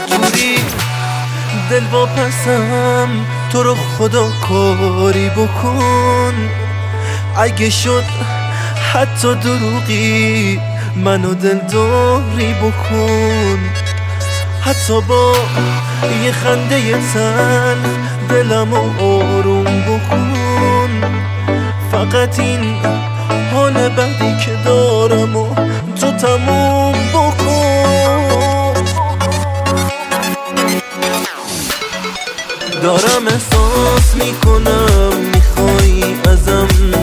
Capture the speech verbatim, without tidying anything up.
بدجوری دل واپسم، تو رو خدا کاری بکن. اگه شد حتی دروغی منو دلداری بکن. حتی با یه خنده تلخ دلمو آروم بکن. فقط این حال بدی که دارم و تو تموم بکن. دارم احساس میکنم میخوای ازم